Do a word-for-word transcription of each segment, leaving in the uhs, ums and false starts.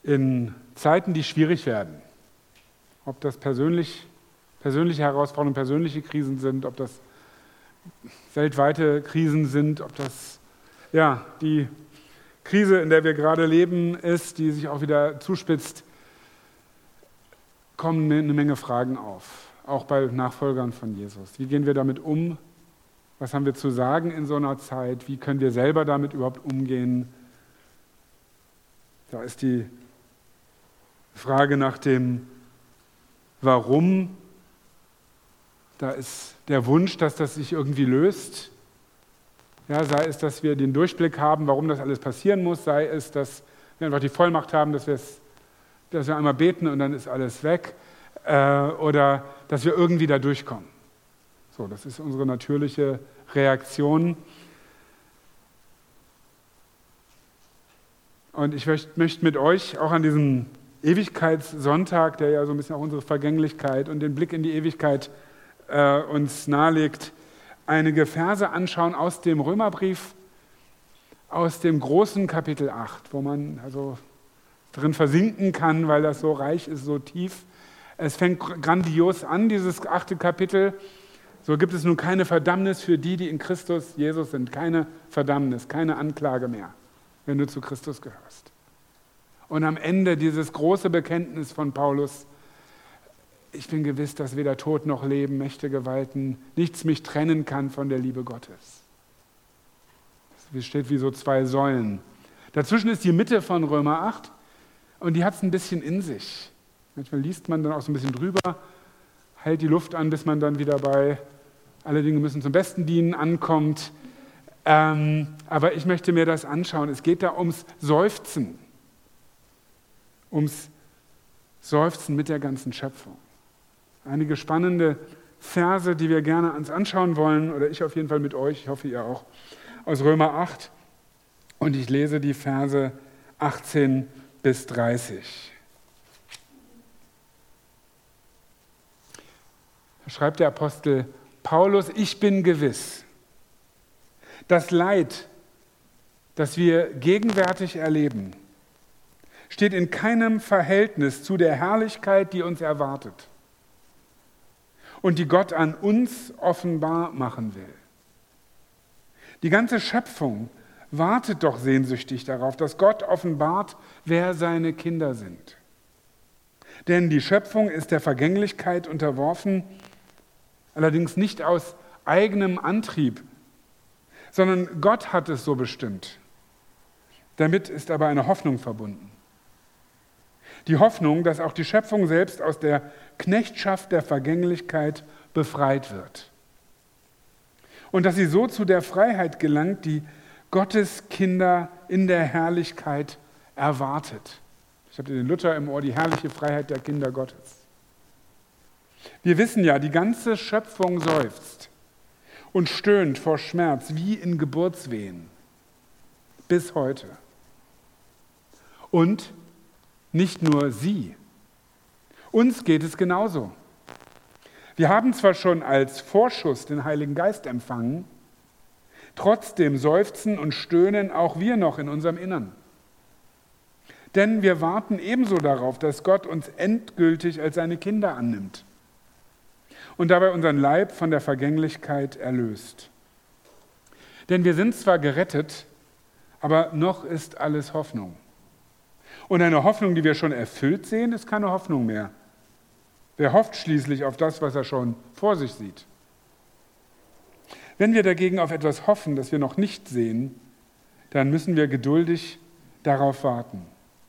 in Zeiten, die schwierig werden. Ob das persönlich, persönliche Herausforderungen, persönliche Krisen sind, ob das weltweite Krisen sind, ob das ja, die Krise, in der wir gerade leben, ist, die sich auch wieder zuspitzt, kommen eine Menge Fragen auf, auch bei Nachfolgern von Jesus. Wie gehen wir damit um? Was haben wir zu sagen in so einer Zeit? Wie können wir selber damit überhaupt umgehen? Da ist die Frage nach dem Warum. Da ist der Wunsch, dass das sich irgendwie löst. Ja, sei es, dass wir den Durchblick haben, warum das alles passieren muss, sei es, dass wir einfach die Vollmacht haben, dass, dass wir einmal beten und dann ist alles weg, äh, oder dass wir irgendwie da durchkommen. So, das ist unsere natürliche Reaktion. Und ich möchte mit euch auch an diesem Ewigkeitssonntag, der ja so ein bisschen auch unsere Vergänglichkeit und den Blick in die Ewigkeit äh, uns nahelegt, einige Verse anschauen aus dem Römerbrief, aus dem großen Kapitel acht, wo man also drin versinken kann, weil das so reich ist, so tief. Es fängt grandios an, dieses achte Kapitel. So gibt es nun keine Verdammnis für die, die in Christus Jesus sind. Keine Verdammnis, keine Anklage mehr, wenn du zu Christus gehörst. Und am Ende dieses große Bekenntnis von Paulus: Ich bin gewiss, dass weder Tod noch Leben, Mächte, Gewalten, nichts mich trennen kann von der Liebe Gottes. Das steht wie so zwei Säulen. Dazwischen ist die Mitte von Römer acht und die hat es ein bisschen in sich. Manchmal liest man dann auch so ein bisschen drüber, hält die Luft an, bis man dann wieder bei alle Dinge müssen zum Besten dienen ankommt. Ähm, aber ich möchte mir das anschauen. Es geht da ums Seufzen. Ums Seufzen mit der ganzen Schöpfung. Einige spannende Verse, die wir gerne uns anschauen wollen, oder ich auf jeden Fall mit euch, ich hoffe ihr auch, aus Römer acht. Und ich lese die Verse achtzehn bis dreißig. Da schreibt der Apostel Paulus: Ich bin gewiss, das Leid, das wir gegenwärtig erleben, steht in keinem Verhältnis zu der Herrlichkeit, die uns erwartet und die Gott an uns offenbar machen will. Die ganze Schöpfung wartet doch sehnsüchtig darauf, dass Gott offenbart, wer seine Kinder sind. Denn die Schöpfung ist der Vergänglichkeit unterworfen, allerdings nicht aus eigenem Antrieb, sondern Gott hat es so bestimmt. Damit ist aber eine Hoffnung verbunden. Die Hoffnung, dass auch die Schöpfung selbst aus der Knechtschaft der Vergänglichkeit befreit wird. Und dass sie so zu der Freiheit gelangt, die Gottes Kinder in der Herrlichkeit erwartet. Ich habe den Luther im Ohr, die herrliche Freiheit der Kinder Gottes. Wir wissen ja, die ganze Schöpfung seufzt und stöhnt vor Schmerz wie in Geburtswehen. Bis heute. Und nicht nur sie. Uns geht es genauso. Wir haben zwar schon als Vorschuss den Heiligen Geist empfangen, trotzdem seufzen und stöhnen auch wir noch in unserem Innern. Denn wir warten ebenso darauf, dass Gott uns endgültig als seine Kinder annimmt und dabei unseren Leib von der Vergänglichkeit erlöst. Denn wir sind zwar gerettet, aber noch ist alles Hoffnung. Und eine Hoffnung, die wir schon erfüllt sehen, ist keine Hoffnung mehr. Wer hofft schließlich auf das, was er schon vor sich sieht? Wenn wir dagegen auf etwas hoffen, das wir noch nicht sehen, dann müssen wir geduldig darauf warten.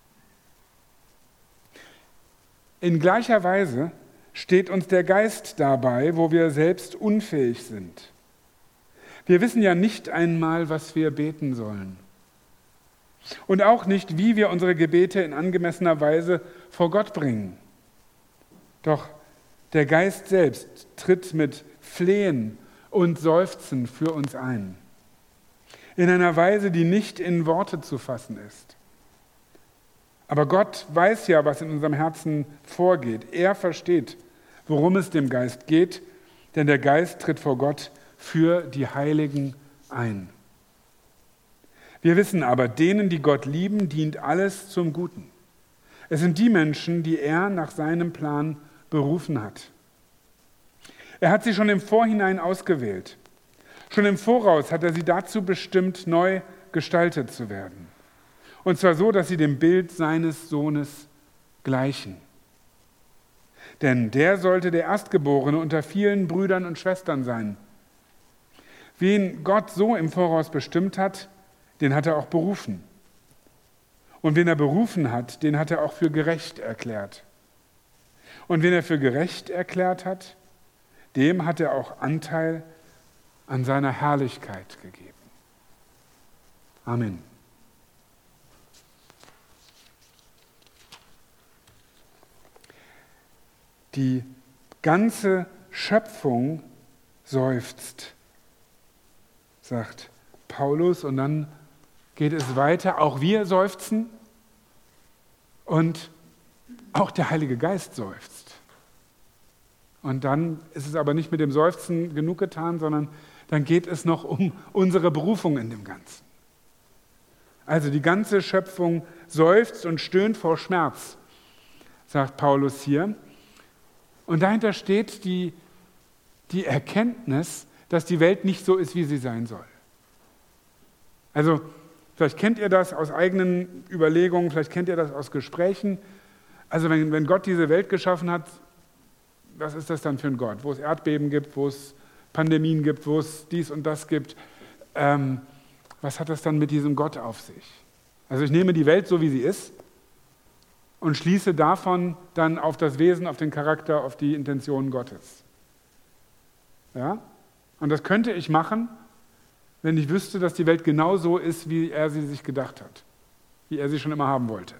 In gleicher Weise steht uns der Geist dabei, wo wir selbst unfähig sind. Wir wissen ja nicht einmal, was wir beten sollen. Und auch nicht, wie wir unsere Gebete in angemessener Weise vor Gott bringen. Doch der Geist selbst tritt mit Flehen und Seufzen für uns ein. In einer Weise, die nicht in Worte zu fassen ist. Aber Gott weiß ja, was in unserem Herzen vorgeht. Er versteht, worum es dem Geist geht, denn der Geist tritt vor Gott für die Heiligen ein. Wir wissen aber, denen, die Gott lieben, dient alles zum Guten. Es sind die Menschen, die er nach seinem Plan berufen hat. Er hat sie schon im Vorhinein ausgewählt. Schon im Voraus hat er sie dazu bestimmt, neu gestaltet zu werden. Und zwar so, dass sie dem Bild seines Sohnes gleichen. Denn der sollte der Erstgeborene unter vielen Brüdern und Schwestern sein. Wen Gott so im Voraus bestimmt hat, den hat er auch berufen. Und wen er berufen hat, den hat er auch für gerecht erklärt. Und wen er für gerecht erklärt hat, dem hat er auch Anteil an seiner Herrlichkeit gegeben. Amen. Die ganze Schöpfung seufzt, sagt Paulus, und dann geht es weiter. Auch wir seufzen und auch der Heilige Geist seufzt. Und dann ist es aber nicht mit dem Seufzen genug getan, sondern dann geht es noch um unsere Berufung in dem Ganzen. Also die ganze Schöpfung seufzt und stöhnt vor Schmerz, sagt Paulus hier. Und dahinter steht die, die Erkenntnis, dass die Welt nicht so ist, wie sie sein soll. Also vielleicht kennt ihr das aus eigenen Überlegungen, vielleicht kennt ihr das aus Gesprächen. Also wenn, wenn Gott diese Welt geschaffen hat, was ist das dann für ein Gott? Wo es Erdbeben gibt, wo es Pandemien gibt, wo es dies und das gibt. Ähm, was hat das dann mit diesem Gott auf sich? Also ich nehme die Welt so, wie sie ist und schließe davon dann auf das Wesen, auf den Charakter, auf die Intentionen Gottes. Ja? Und das könnte ich machen, wenn ich wüsste, dass die Welt genau so ist, wie er sie sich gedacht hat, wie er sie schon immer haben wollte.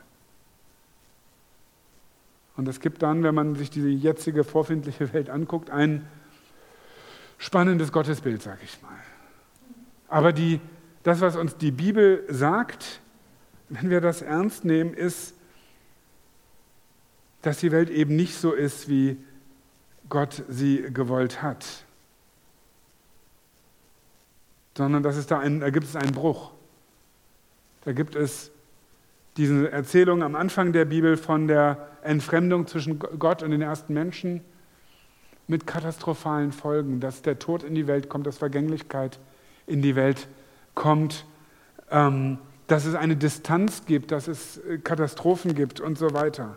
Und es gibt dann, wenn man sich diese jetzige vorfindliche Welt anguckt, ein spannendes Gottesbild, sag ich mal. Aber die, das, was uns die Bibel sagt, wenn wir das ernst nehmen, ist, dass die Welt eben nicht so ist, wie Gott sie gewollt hat. Sondern dass es da, einen, da gibt es einen Bruch. Da gibt es diese Erzählung am Anfang der Bibel von der Entfremdung zwischen Gott und den ersten Menschen mit katastrophalen Folgen, dass der Tod in die Welt kommt, dass Vergänglichkeit in die Welt kommt, ähm, dass es eine Distanz gibt, dass es Katastrophen gibt und so weiter.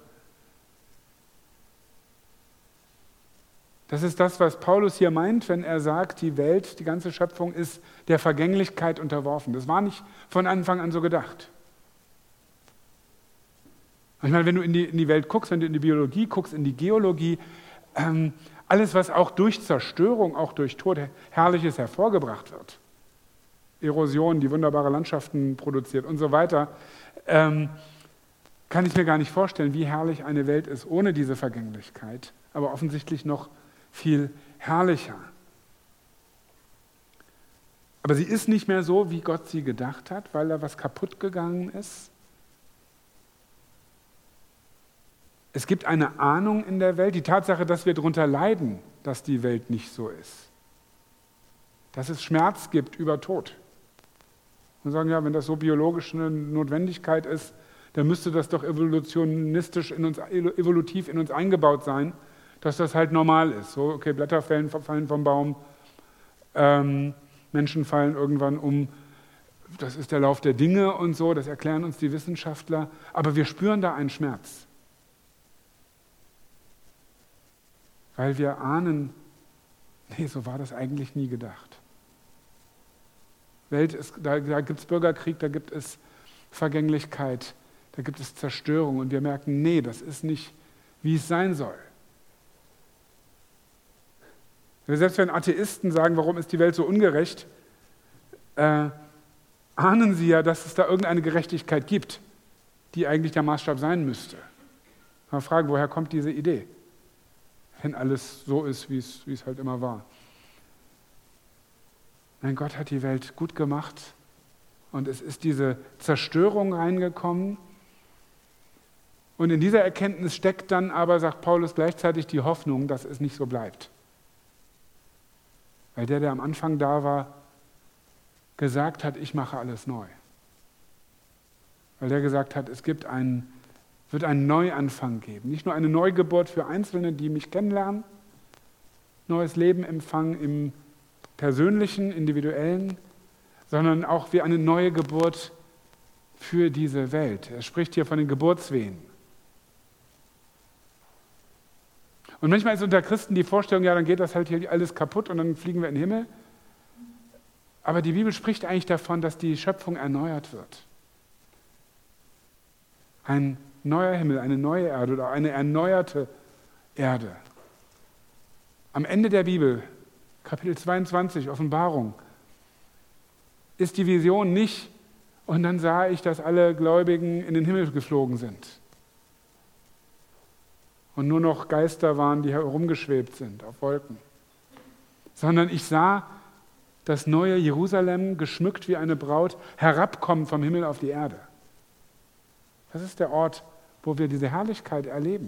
Das ist das, was Paulus hier meint, wenn er sagt, die Welt, die ganze Schöpfung ist der Vergänglichkeit unterworfen. Das war nicht von Anfang an so gedacht. Ich meine, wenn du in die, in die Welt guckst, wenn du in die Biologie guckst, in die Geologie, ähm, alles, was auch durch Zerstörung, auch durch Tod Herrliches hervorgebracht wird, Erosion, die wunderbare Landschaften produziert und so weiter, ähm, kann ich mir gar nicht vorstellen, wie herrlich eine Welt ist ohne diese Vergänglichkeit, aber offensichtlich noch viel herrlicher. Aber sie ist nicht mehr so, wie Gott sie gedacht hat, weil da was kaputt gegangen ist. Es gibt eine Ahnung in der Welt, die Tatsache, dass wir darunter leiden, dass die Welt nicht so ist. Dass es Schmerz gibt über Tod. Und sagen, ja, wenn das so biologisch eine Notwendigkeit ist, dann müsste das doch evolutionistisch in uns, evolutiv in uns eingebaut sein, dass das halt normal ist. So, okay, Blätter fallen, fallen vom Baum, ähm, Menschen fallen irgendwann um, das ist der Lauf der Dinge und so, das erklären uns die Wissenschaftler, aber wir spüren da einen Schmerz. Weil wir ahnen, nee, so war das eigentlich nie gedacht. Welt ist, da, da gibt es Bürgerkrieg, da gibt es Vergänglichkeit, da gibt es Zerstörung und wir merken, nee, das ist nicht, wie es sein soll. Selbst wenn Atheisten sagen, warum ist die Welt so ungerecht, äh, ahnen sie ja, dass es da irgendeine Gerechtigkeit gibt, die eigentlich der Maßstab sein müsste. Mal fragen, woher kommt diese Idee? Wenn alles so ist, wie es, wie es halt immer war. Nein, Gott hat die Welt gut gemacht und es ist diese Zerstörung reingekommen. Und in dieser Erkenntnis steckt dann aber, sagt Paulus, gleichzeitig die Hoffnung, dass es nicht so bleibt. Weil der, der am Anfang da war, gesagt hat, ich mache alles neu. Weil der gesagt hat, es gibt einen wird einen Neuanfang geben. Nicht nur eine Neugeburt für Einzelne, die mich kennenlernen, neues Leben empfangen im persönlichen, individuellen, sondern auch wie eine neue Geburt für diese Welt. Er spricht hier von den Geburtswehen. Und manchmal ist unter Christen die Vorstellung, ja, dann geht das halt hier alles kaputt und dann fliegen wir in den Himmel. Aber die Bibel spricht eigentlich davon, dass die Schöpfung erneuert wird. Ein neuer Himmel, eine neue Erde oder eine erneuerte Erde. Am Ende der Bibel, Kapitel zweiundzwanzig, Offenbarung, ist die Vision nicht, und dann sah ich, dass alle Gläubigen in den Himmel geflogen sind. Und nur noch Geister waren, die herumgeschwebt sind auf Wolken. Sondern ich sah das neue Jerusalem, geschmückt wie eine Braut, herabkommen vom Himmel auf die Erde. Das ist der Ort, wo wir diese Herrlichkeit erleben.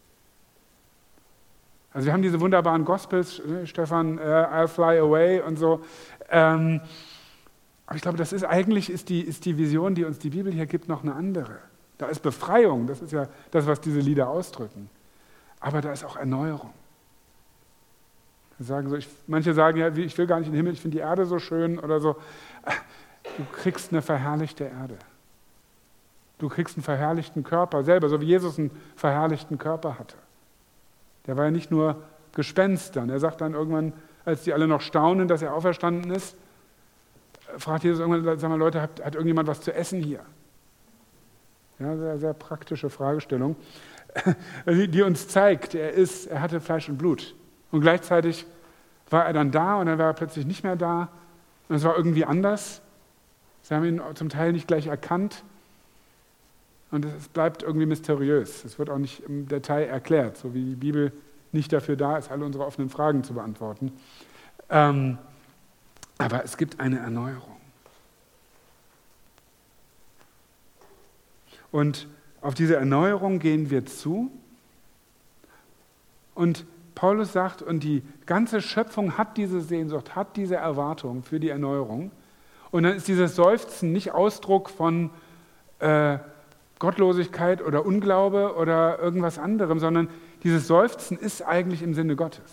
Also wir haben diese wunderbaren Gospels, Stefan, uh, I'll fly away und so. Ähm, aber ich glaube, das ist eigentlich ist die, ist die Vision, die uns die Bibel hier gibt, noch eine andere. Da ist Befreiung, das ist ja das, was diese Lieder ausdrücken. Aber da ist auch Erneuerung. Sagen so, ich, manche sagen ja, ich will gar nicht in den Himmel, ich finde die Erde so schön oder so. Du kriegst eine verherrlichte Erde. Du kriegst einen verherrlichten Körper selber, so wie Jesus einen verherrlichten Körper hatte. Der war ja nicht nur Gespenstern. Er sagt dann irgendwann, als die alle noch staunen, dass er auferstanden ist, fragt Jesus irgendwann, sag mal Leute, hat, hat irgendjemand was zu essen hier? Ja, sehr, sehr praktische Fragestellung, die, die uns zeigt, er ist, er hatte Fleisch und Blut. Und gleichzeitig war er dann da und dann war er plötzlich nicht mehr da. Und es war irgendwie anders. Sie haben ihn zum Teil nicht gleich erkannt. Und es bleibt irgendwie mysteriös. Es wird auch nicht im Detail erklärt, so wie die Bibel nicht dafür da ist, alle unsere offenen Fragen zu beantworten. Ähm, aber es gibt eine Erneuerung. Und auf diese Erneuerung gehen wir zu. Und Paulus sagt, und die ganze Schöpfung hat diese Sehnsucht, hat diese Erwartung für die Erneuerung. Und dann ist dieses Seufzen nicht Ausdruck von äh, Gottlosigkeit oder Unglaube oder irgendwas anderem, sondern dieses Seufzen ist eigentlich im Sinne Gottes.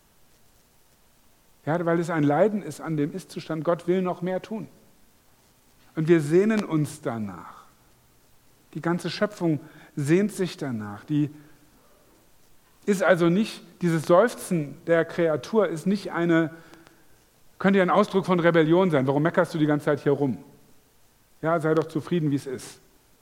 Ja, weil es ein Leiden ist an dem Ist-Zustand. Gott will noch mehr tun. Und wir sehnen uns danach. Die ganze Schöpfung sehnt sich danach. Die ist also nicht, dieses Seufzen der Kreatur ist nicht eine, könnte ja ein Ausdruck von Rebellion sein. Warum meckerst du die ganze Zeit hier rum? Ja, sei doch zufrieden, wie es ist.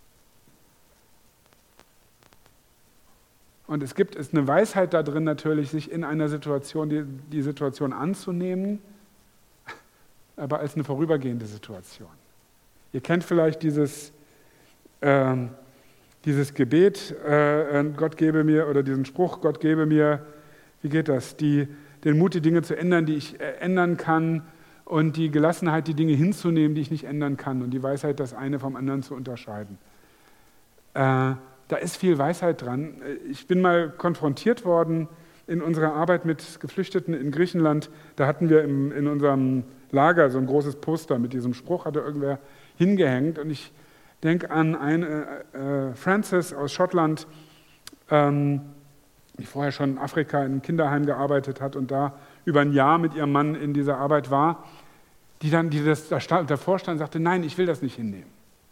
Und es gibt ist eine Weisheit da drin natürlich, sich in einer Situation, die, die Situation anzunehmen, aber als eine vorübergehende Situation. Ihr kennt vielleicht dieses, äh, dieses Gebet, äh, Gott gebe mir, oder diesen Spruch, Gott gebe mir, wie geht das? Die, den Mut, die Dinge zu ändern, die ich äh, ändern kann, und die Gelassenheit, die Dinge hinzunehmen, die ich nicht ändern kann, und die Weisheit, das eine vom anderen zu unterscheiden. Äh, Da ist viel Weisheit dran. Ich bin mal konfrontiert worden in unserer Arbeit mit Geflüchteten in Griechenland. Da hatten wir im, in unserem Lager so ein großes Poster mit diesem Spruch, hatte irgendwer hingehängt. Und ich denke an eine äh, Frances aus Schottland, ähm, die vorher schon in Afrika in einem Kinderheim gearbeitet hat und da über ein Jahr mit ihrem Mann in dieser Arbeit war, die dann die das, da stand, davor stand und sagte, nein, ich will das nicht hinnehmen.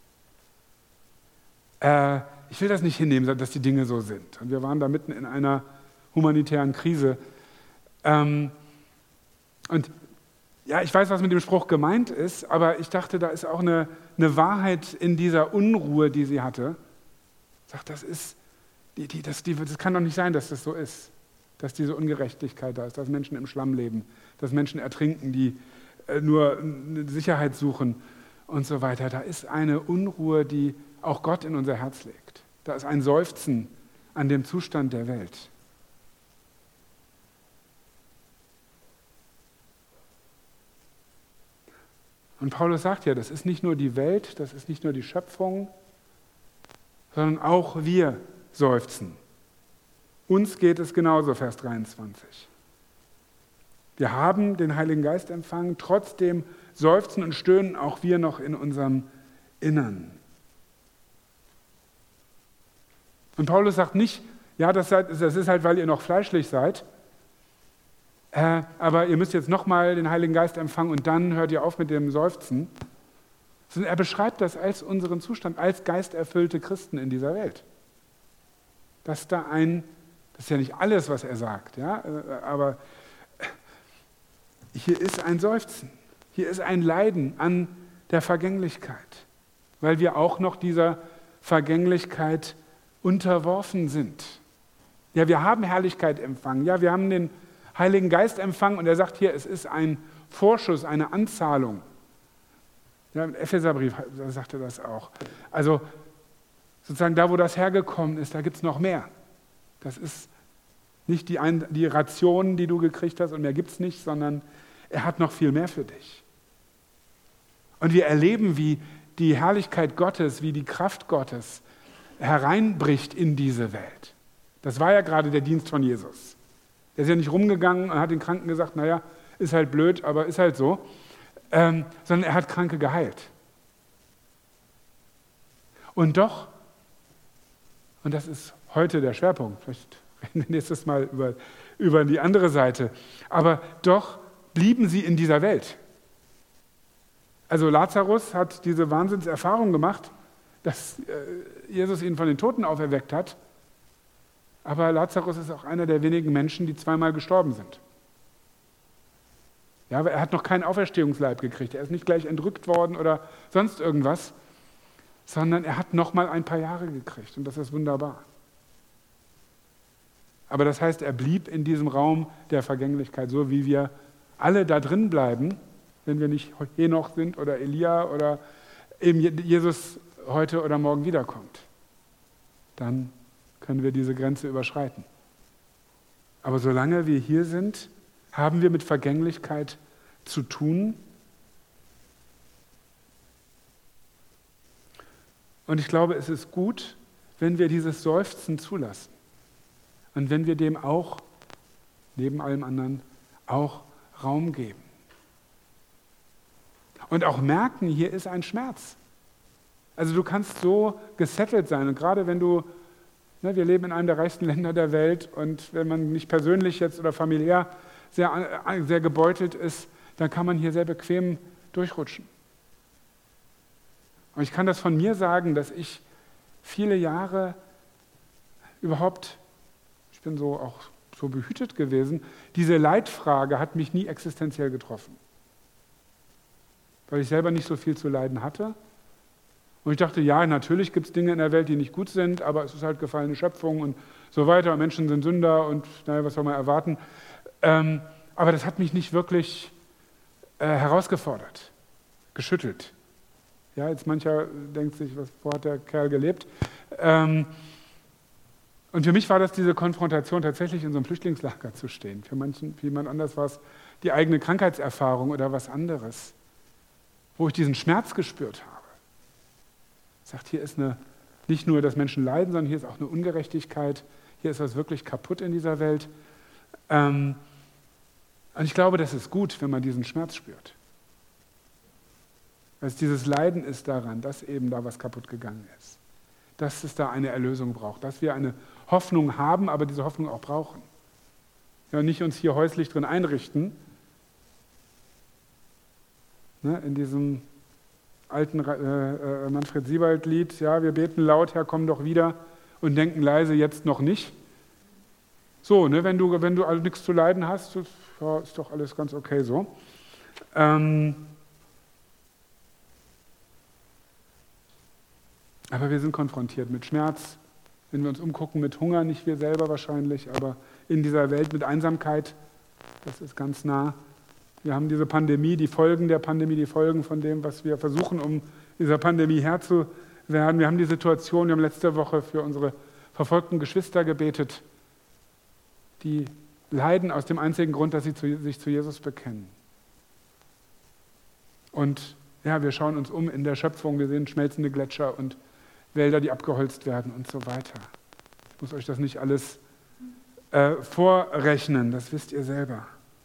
Äh, Ich will das nicht hinnehmen, dass die Dinge so sind. Und wir waren da mitten in einer humanitären Krise. Ähm, und ja, ich weiß, was mit dem Spruch gemeint ist, aber ich dachte, da ist auch eine, eine Wahrheit in dieser Unruhe, die sie hatte. Ich sage, das ist, die, die, das, die, das kann doch nicht sein, dass das so ist. Dass diese Ungerechtigkeit da ist, dass Menschen im Schlamm leben, dass Menschen ertrinken, die äh, nur eine Sicherheit suchen und so weiter. Da ist eine Unruhe, die auch Gott in unser Herz legt. Da ist ein Seufzen an dem Zustand der Welt. Und Paulus sagt ja, das ist nicht nur die Welt, das ist nicht nur die Schöpfung, sondern auch wir seufzen. Uns geht es genauso, Vers dreiundzwanzig. Wir haben den Heiligen Geist empfangen, trotzdem seufzen und stöhnen auch wir noch in unserem Innern. Und Paulus sagt nicht, ja, das, seid, das ist halt, weil ihr noch fleischlich seid, äh, aber ihr müsst jetzt nochmal den Heiligen Geist empfangen und dann hört ihr auf mit dem Seufzen. Sondern er beschreibt das als unseren Zustand, als geisterfüllte Christen in dieser Welt. Dass da ein, das ist ja nicht alles, was er sagt, ja, aber hier ist ein Seufzen, hier ist ein Leiden an der Vergänglichkeit, weil wir auch noch dieser Vergänglichkeit unterworfen sind. Ja, wir haben Herrlichkeit empfangen, ja, wir haben den Heiligen Geist empfangen und er sagt hier, es ist ein Vorschuss, eine Anzahlung. Ja, im Epheserbrief da sagt er das auch. Also sozusagen da, wo das hergekommen ist, da gibt es noch mehr. Das ist nicht die, Ein- die Ration, die du gekriegt hast und mehr gibt es nicht, sondern er hat noch viel mehr für dich. Und wir erleben, wie die Herrlichkeit Gottes, wie die Kraft Gottes hereinbricht in diese Welt. Das war ja gerade der Dienst von Jesus. Er ist ja nicht rumgegangen und hat den Kranken gesagt, naja, ist halt blöd, aber ist halt so. Ähm, sondern er hat Kranke geheilt. Und doch, und das ist heute der Schwerpunkt, vielleicht reden wir nächstes Mal über, über die andere Seite, aber doch blieben sie in dieser Welt. Also Lazarus hat diese Wahnsinnserfahrung gemacht, dass äh, Jesus ihn von den Toten auferweckt hat, aber Lazarus ist auch einer der wenigen Menschen, die zweimal gestorben sind. Ja, aber er hat noch keinen Auferstehungsleib gekriegt. Er ist nicht gleich entrückt worden oder sonst irgendwas, sondern er hat noch mal ein paar Jahre gekriegt und das ist wunderbar. Aber das heißt, er blieb in diesem Raum der Vergänglichkeit, so wie wir alle da drin bleiben, wenn wir nicht Henoch sind oder Elia oder eben Jesus heute oder morgen wiederkommt. Dann können wir diese Grenze überschreiten. Aber solange wir hier sind, haben wir mit Vergänglichkeit zu tun. Und ich glaube, es ist gut, wenn wir dieses Seufzen zulassen. Und wenn wir dem auch, neben allem anderen, auch Raum geben. Und auch merken, hier ist ein Schmerz. Also du kannst so gesettelt sein. Und gerade wenn du, ne, wir leben in einem der reichsten Länder der Welt und wenn man nicht persönlich jetzt oder familiär sehr, sehr gebeutelt ist, dann kann man hier sehr bequem durchrutschen. Und ich kann das von mir sagen, dass ich viele Jahre überhaupt, ich bin so auch so behütet gewesen, diese Leidfrage hat mich nie existenziell getroffen. Weil ich selber nicht so viel zu leiden hatte. Und ich dachte, ja, natürlich gibt es Dinge in der Welt, die nicht gut sind, aber es ist halt gefallene Schöpfung und so weiter. Und Menschen sind Sünder und naja, was soll man erwarten? Ähm, aber das hat mich nicht wirklich äh, herausgefordert, geschüttelt. Ja, jetzt mancher denkt sich, was, wo hat der Kerl gelebt? Ähm, und für mich war das diese Konfrontation, tatsächlich in so einem Flüchtlingslager zu stehen. Für manchen, für jemand anders war es die eigene Krankheitserfahrung oder was anderes, wo ich diesen Schmerz gespürt habe. Sagt, hier ist eine, nicht nur, dass Menschen leiden, sondern hier ist auch eine Ungerechtigkeit, hier ist was wirklich kaputt in dieser Welt. Ähm, und ich glaube, das ist gut, wenn man diesen Schmerz spürt. Weil dieses Leiden ist daran, dass eben da was kaputt gegangen ist. Dass es da eine Erlösung braucht, dass wir eine Hoffnung haben, aber diese Hoffnung auch brauchen. Ja, nicht uns hier häuslich drin einrichten, ne, in diesem alten äh, äh, Manfred Siebald-Lied, ja, wir beten laut, Herr, komm doch wieder und denken leise, jetzt noch nicht. So, ne, wenn du, wenn du also nichts zu leiden hast, das, ja, ist doch alles ganz okay so. Ähm, aber wir sind konfrontiert mit Schmerz, wenn wir uns umgucken, mit Hunger, nicht wir selber wahrscheinlich, aber in dieser Welt mit Einsamkeit, das ist ganz nah. Wir haben diese Pandemie, die Folgen der Pandemie, die Folgen von dem, was wir versuchen, um dieser Pandemie Herr zu werden. Wir haben die Situation, wir haben letzte Woche für unsere verfolgten Geschwister gebetet, die leiden aus dem einzigen Grund, dass sie zu, sich zu Jesus bekennen. Und ja, wir schauen uns um in der Schöpfung, wir sehen schmelzende Gletscher und Wälder, die abgeholzt werden und so weiter. Ich muss euch das nicht alles äh, vorrechnen, das wisst ihr selber.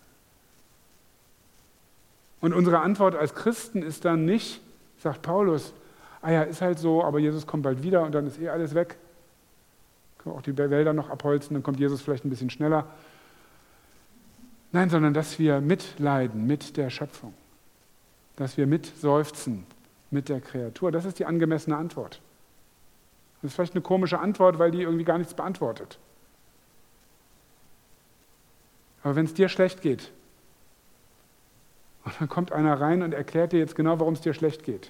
Und unsere Antwort als Christen ist dann nicht, sagt Paulus, ah ja, ist halt so, aber Jesus kommt bald wieder und dann ist eh alles weg. Können wir auch die Wälder noch abholzen, dann kommt Jesus vielleicht ein bisschen schneller. Nein, sondern dass wir mitleiden mit der Schöpfung. Dass wir mitseufzen mit der Kreatur. Das ist die angemessene Antwort. Das ist vielleicht eine komische Antwort, weil die irgendwie gar nichts beantwortet. Aber wenn es dir schlecht geht, und dann kommt einer rein und erklärt dir jetzt genau, warum es dir schlecht geht.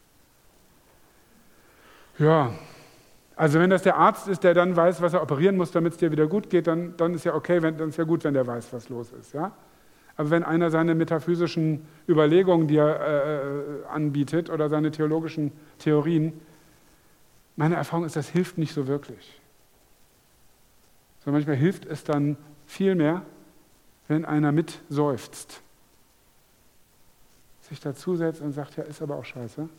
Ja, also wenn das der Arzt ist, der dann weiß, was er operieren muss, damit es dir wieder gut geht, dann, dann ist ja okay, wenn, dann ist ja gut, wenn der weiß, was los ist. Ja? Aber wenn einer seine metaphysischen Überlegungen dir äh, anbietet oder seine theologischen Theorien, meine Erfahrung ist, das hilft nicht so wirklich. So manchmal hilft es dann viel mehr, wenn einer mit seufzt, sich dazusetzt und sagt, ja, ist aber auch scheiße.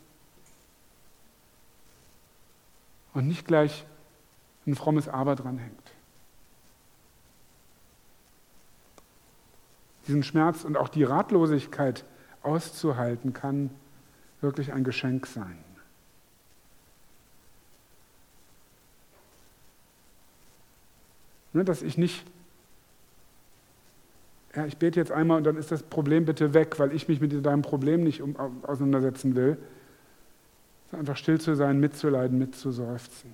Und nicht gleich ein frommes Aber dranhängt. Diesen Schmerz und auch die Ratlosigkeit auszuhalten, kann wirklich ein Geschenk sein. Ne, dass ich nicht, ja, ich bete jetzt einmal und dann ist das Problem bitte weg, weil ich mich mit deinem Problem nicht um, auseinandersetzen will. Einfach still zu sein, mitzuleiden, mitzuseufzen.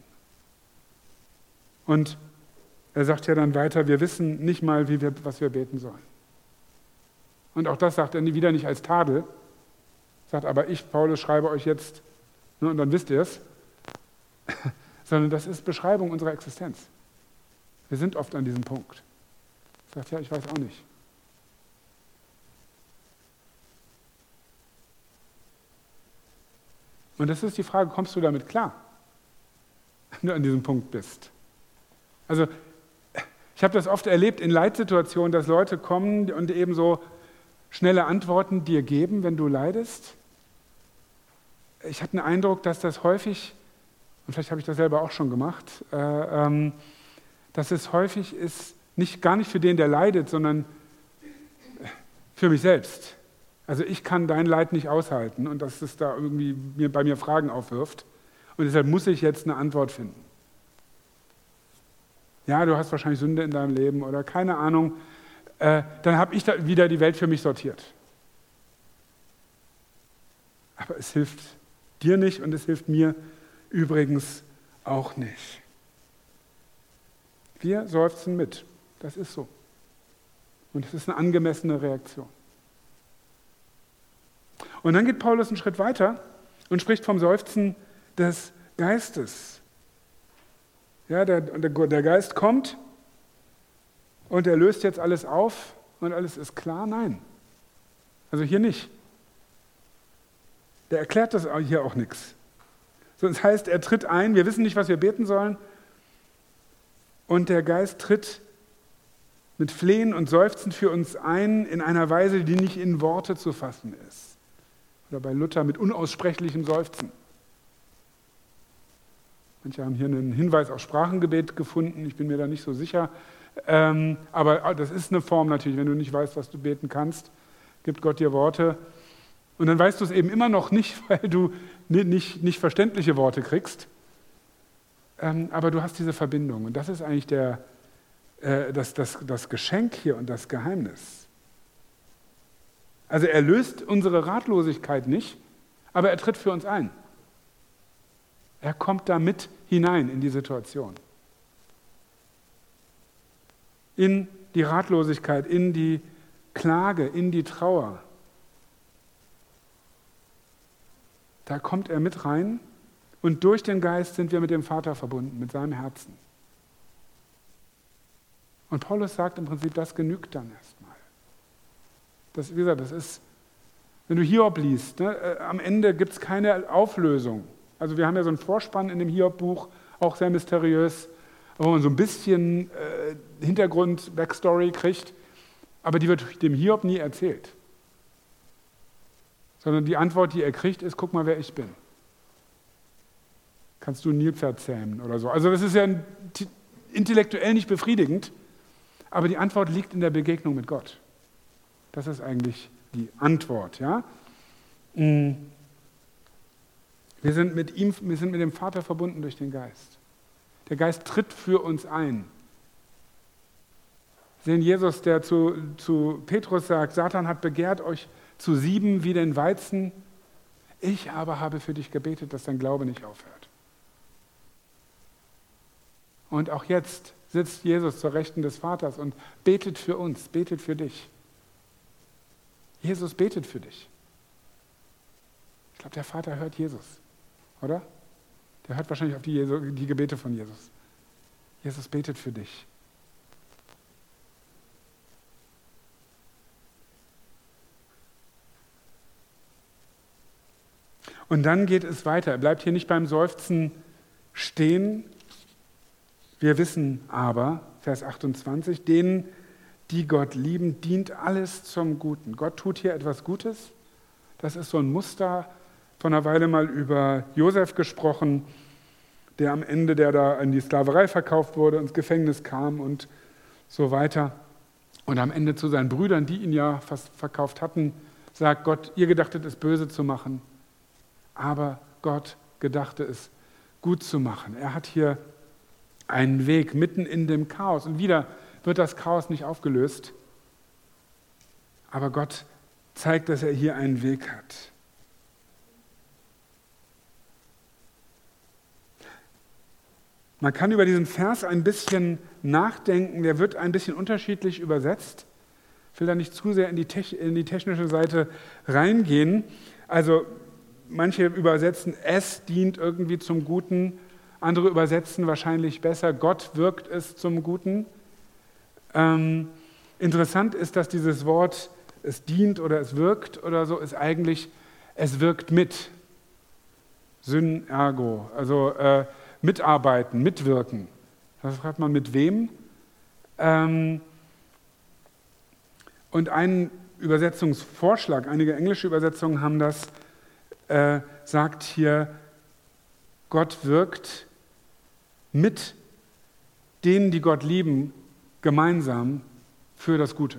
Und er sagt ja dann weiter, wir wissen nicht mal, wie wir, was wir beten sollen. Und auch das sagt er wieder nicht als Tadel, sagt aber ich, Paulus, schreibe euch jetzt, ne, und dann wisst ihr es, sondern das ist Beschreibung unserer Existenz. Wir sind oft an diesem Punkt. Er sagt, ja, ich weiß auch nicht. Und das ist die Frage, kommst du damit klar, wenn du an diesem Punkt bist? Also ich habe das oft erlebt in Leitsituationen, dass Leute kommen und eben so schnelle Antworten dir geben, wenn du leidest. Ich habe den Eindruck, dass das häufig, und vielleicht habe ich das selber auch schon gemacht, äh, ähm, dass es häufig ist, nicht, gar nicht für den, der leidet, sondern für mich selbst. Also ich kann dein Leid nicht aushalten und dass es da irgendwie mir, bei mir Fragen aufwirft. Und deshalb muss ich jetzt eine Antwort finden. Ja, du hast wahrscheinlich Sünde in deinem Leben oder keine Ahnung. Äh, dann habe ich da wieder die Welt für mich sortiert. Aber es hilft dir nicht und es hilft mir übrigens auch nicht. Wir seufzen mit. Das ist so. Und es ist eine angemessene Reaktion. Und dann geht Paulus einen Schritt weiter und spricht vom Seufzen des Geistes. Ja, der, der, der Geist kommt und er löst jetzt alles auf und alles ist klar. Nein, also hier nicht. Der erklärt das hier auch nichts. Das heißt, er tritt ein, wir wissen nicht, was wir beten sollen und der Geist tritt mit Flehen und Seufzen für uns ein in einer Weise, die nicht in Worte zu fassen ist. Oder bei Luther mit unaussprechlichem Seufzen. Manche haben hier einen Hinweis auf Sprachengebet gefunden, ich bin mir da nicht so sicher. Ähm, aber das ist eine Form natürlich, wenn du nicht weißt, was du beten kannst, gibt Gott dir Worte. Und dann weißt du es eben immer noch nicht, weil du nicht, nicht verständliche Worte kriegst. Ähm, aber du hast diese Verbindung. Und das ist eigentlich der, äh, das, das, das Geschenk hier und das Geheimnis. Also er löst unsere Ratlosigkeit nicht, aber er tritt für uns ein. Er kommt da mit hinein in die Situation. In die Ratlosigkeit, in die Klage, in die Trauer. Da kommt er mit rein und durch den Geist sind wir mit dem Vater verbunden, mit seinem Herzen. Und Paulus sagt im Prinzip, das genügt dann erstmal. Das, wie gesagt, das ist, wenn du Hiob liest, ne, äh, am Ende gibt es keine Auflösung. Also wir haben ja so einen Vorspann in dem Hiob-Buch, auch sehr mysteriös, wo man so ein bisschen äh, Hintergrund, Backstory kriegt, aber die wird dem Hiob nie erzählt. Sondern die Antwort, die er kriegt, ist, guck mal, wer ich bin. Kannst du ein Nilpferd zähmen oder so. Also das ist ja intellektuell nicht befriedigend, aber die Antwort liegt in der Begegnung mit Gott. Das ist eigentlich die Antwort. Ja? Wir sind mit ihm, wir sind mit dem Vater verbunden durch den Geist. Der Geist tritt für uns ein. Wir sehen Jesus, der zu, zu Petrus sagt, Satan hat begehrt, euch zu sieben wie den Weizen. Ich aber habe für dich gebetet, dass dein Glaube nicht aufhört. Und auch jetzt sitzt Jesus zur Rechten des Vaters und betet für uns, betet für dich. Jesus betet für dich. Ich glaube, der Vater hört Jesus, oder? Der hört wahrscheinlich auf die, Jesu, die Gebete von Jesus. Jesus betet für dich. Und dann geht es weiter. Er bleibt hier nicht beim Seufzen stehen. Wir wissen aber, Vers achtundzwanzig, denen, die Gott lieben, dient alles zum Guten. Gott tut hier etwas Gutes. Das ist so ein Muster. Vor einer Weile mal über Josef gesprochen, der am Ende, der da in die Sklaverei verkauft wurde, ins Gefängnis kam und so weiter. Und am Ende zu seinen Brüdern, die ihn ja fast verkauft hatten, sagt Gott, ihr gedachtet es böse zu machen, aber Gott gedachte es gut zu machen. Er hat hier einen Weg mitten in dem Chaos. Und wieder wird das Chaos nicht aufgelöst, aber Gott zeigt, dass er hier einen Weg hat. Man kann über diesen Vers ein bisschen nachdenken, der wird ein bisschen unterschiedlich übersetzt. Ich will da nicht zu sehr in die, Te- in die technische Seite reingehen. Also manche übersetzen, es dient irgendwie zum Guten, andere übersetzen wahrscheinlich besser, Gott wirkt es zum Guten. Ähm, interessant ist, dass dieses Wort, es dient oder es wirkt oder so, ist eigentlich, es wirkt mit. Synergo, also äh, mitarbeiten, mitwirken. Das fragt man mit wem? Ähm, und ein Übersetzungsvorschlag, einige englische Übersetzungen haben das, äh, sagt hier, Gott wirkt mit denen, die Gott lieben, gemeinsam für das Gute.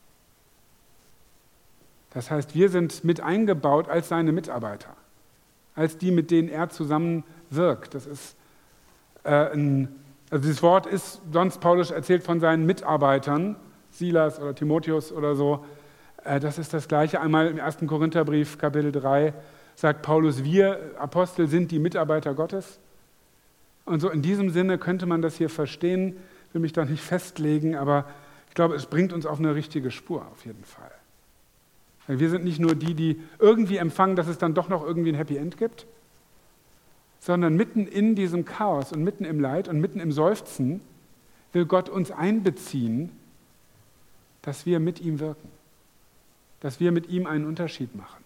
Das heißt, wir sind mit eingebaut als seine Mitarbeiter, als die, mit denen er zusammen wirkt. Das ist äh, ein, also dieses Wort ist, sonst Paulus erzählt von seinen Mitarbeitern, Silas oder Timotheus oder so, äh, das ist das Gleiche. Einmal im ersten Korintherbrief, Kapitel drei, sagt Paulus, wir Apostel sind die Mitarbeiter Gottes. Und so in diesem Sinne könnte man das hier verstehen, will mich da nicht festlegen, aber ich glaube, es bringt uns auf eine richtige Spur auf jeden Fall. Weil wir sind nicht nur die, die irgendwie empfangen, dass es dann doch noch irgendwie ein Happy End gibt, sondern mitten in diesem Chaos und mitten im Leid und mitten im Seufzen will Gott uns einbeziehen, dass wir mit ihm wirken, dass wir mit ihm einen Unterschied machen.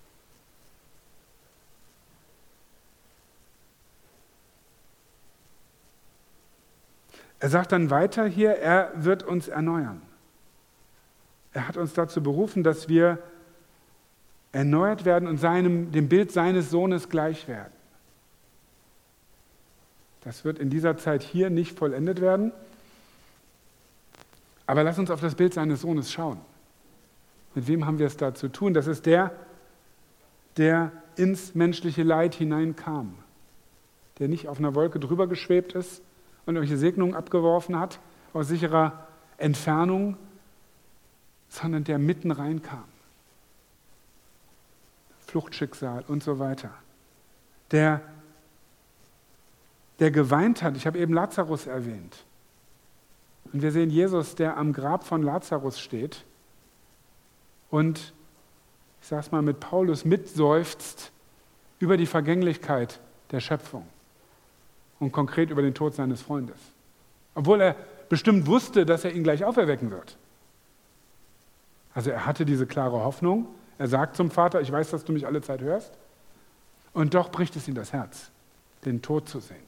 Er sagt dann weiter hier, er wird uns erneuern. Er hat uns dazu berufen, dass wir erneuert werden und seinem, dem Bild seines Sohnes gleich werden. Das wird in dieser Zeit hier nicht vollendet werden. Aber lass uns auf das Bild seines Sohnes schauen. Mit wem haben wir es da zu tun? Das ist der, der ins menschliche Leid hineinkam. Der nicht auf einer Wolke drüber geschwebt ist und irgendwelche Segnungen abgeworfen hat, aus sicherer Entfernung, sondern der mitten reinkam. Fluchtschicksal und so weiter. Der, der geweint hat, ich habe eben Lazarus erwähnt. Und wir sehen Jesus, der am Grab von Lazarus steht und, ich sage es mal mit Paulus, mitseufzt über die Vergänglichkeit der Schöpfung und konkret über den Tod seines Freundes. Obwohl er bestimmt wusste, dass er ihn gleich auferwecken wird. Also er hatte diese klare Hoffnung. Er sagt zum Vater, ich weiß, dass du mich alle Zeit hörst. Und doch bricht es ihm das Herz, den Tod zu sehen.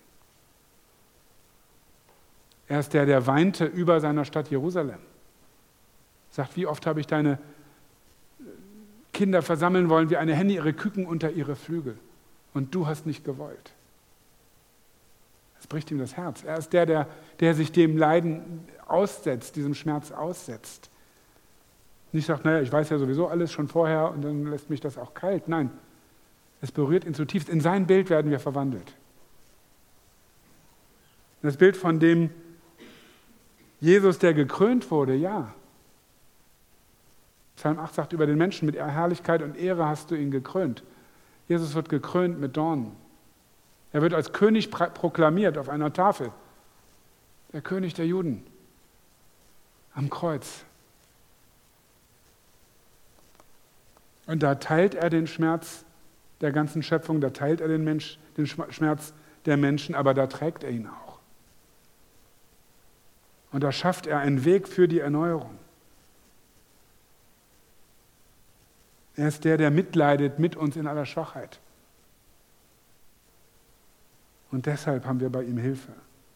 Er ist der, der weinte über seiner Stadt Jerusalem. Sagt, wie oft habe ich deine Kinder versammeln wollen, wie eine Henne ihre Küken unter ihre Flügel. Und du hast nicht gewollt. Es bricht ihm das Herz. Er ist der, der, der sich dem Leiden aussetzt, diesem Schmerz aussetzt. Nicht sagt, naja, ich weiß ja sowieso alles schon vorher und dann lässt mich das auch kalt. Nein, es berührt ihn zutiefst. In sein Bild werden wir verwandelt. Das Bild von dem Jesus, der gekrönt wurde, ja. Psalm acht sagt, über den Menschen mit Herrlichkeit und Ehre hast du ihn gekrönt. Jesus wird gekrönt mit Dornen. Er wird als König proklamiert auf einer Tafel. Der König der Juden am Kreuz. Und da teilt er den Schmerz der ganzen Schöpfung, da teilt er den, Mensch, den Schmerz der Menschen, aber da trägt er ihn auch. Und da schafft er einen Weg für die Erneuerung. Er ist der, der mitleidet mit uns in aller Schwachheit. Und deshalb haben wir bei ihm Hilfe.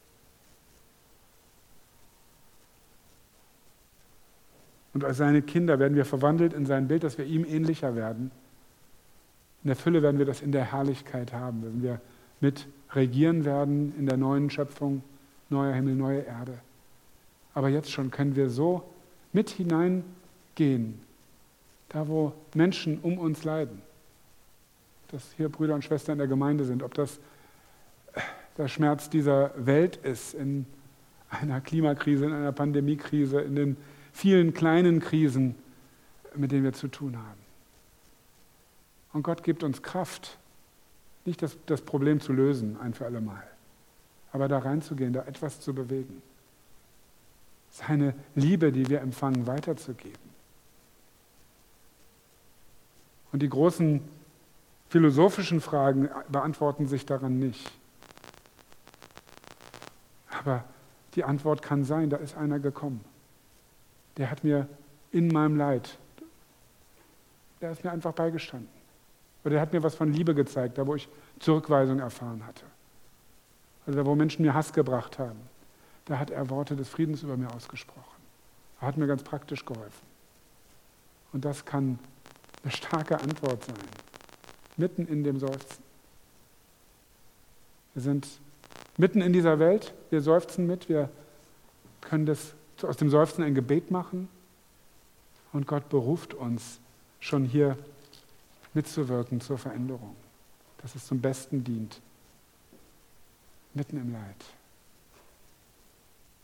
Und als seine Kinder werden wir verwandelt in sein Bild, dass wir ihm ähnlicher werden. In der Fülle werden wir das in der Herrlichkeit haben, wenn wir mit regieren werden in der neuen Schöpfung, neuer Himmel, neue Erde. Aber jetzt schon können wir so mit hineingehen, da wo Menschen um uns leiden. Dass hier Brüder und Schwestern in der Gemeinde sind, ob das der Schmerz dieser Welt ist, in einer Klimakrise, in einer Pandemiekrise, in den vielen kleinen Krisen, mit denen wir zu tun haben. Und Gott gibt uns Kraft, nicht das, das Problem zu lösen, ein für alle Mal, aber da reinzugehen, da etwas zu bewegen. Seine Liebe, die wir empfangen, weiterzugeben. Und die großen philosophischen Fragen beantworten sich daran nicht. Aber die Antwort kann sein, da ist einer gekommen. Der hat mir in meinem Leid, der ist mir einfach beigestanden. Oder der hat mir was von Liebe gezeigt, da wo ich Zurückweisung erfahren hatte. Oder da wo Menschen mir Hass gebracht haben. Da hat er Worte des Friedens über mir ausgesprochen. Er hat mir ganz praktisch geholfen. Und das kann eine starke Antwort sein. Mitten in dem Seufzen. Wir sind mitten in dieser Welt, wir seufzen mit, wir können das aus dem Seufzen ein Gebet machen und Gott beruft uns, schon hier mitzuwirken zur Veränderung, dass es zum Besten dient, mitten im Leid.